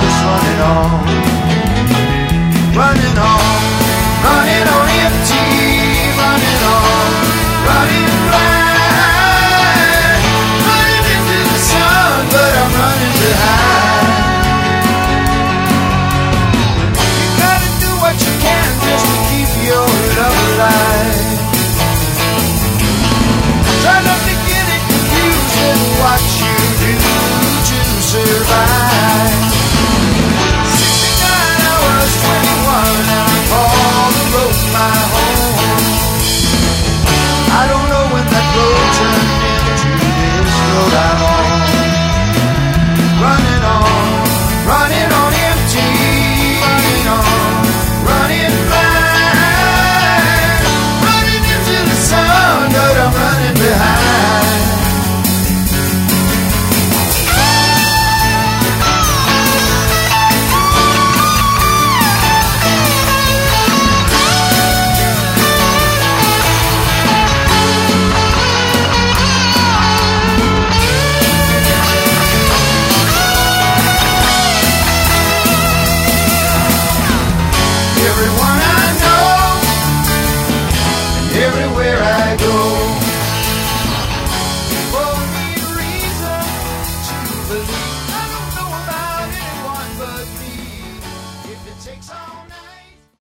just running on, running on, running on empty, running on, running blind, running into the sun, but I'm running behind. You gotta do what you can just to keep your love alive. Try not to get it confused with what you do to survive. 69, I was 21, and I called the road my home. I don't know when that road turned into this road I'm on. Running on empty, running on, running blind, running into the sun, but I'm running behind. Everyone I know, and everyone